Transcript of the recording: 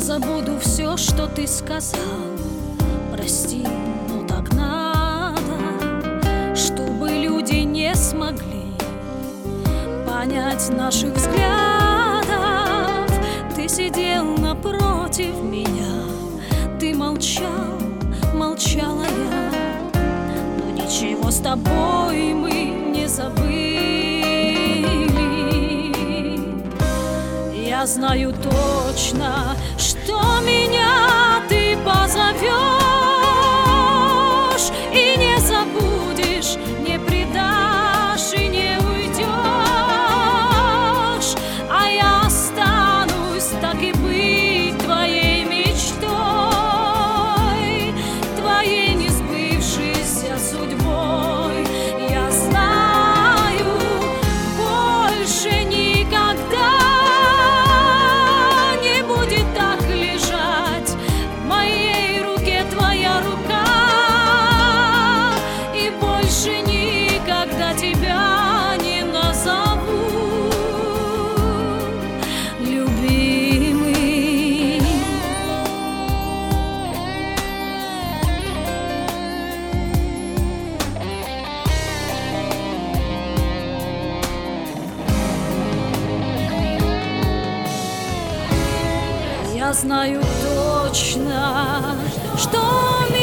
забуду все, что ты сказал. Прости, но так надо, чтобы люди не смогли понять наших взглядов. Ты сидел напротив меня, ты молчал, молчала я, но ничего с тобой мы не забыли. Я знаю точно, что меня ты позовешь и не забудешь, не предашь и не уйдешь, а я останусь, так и быть, твоей мечтой, твоей несбывшейся судьбой. Я знаю, больше никогда не будет так лежать в моей руке твоя рука, и больше никогда тебя не назову любимый. Я знаю точно, что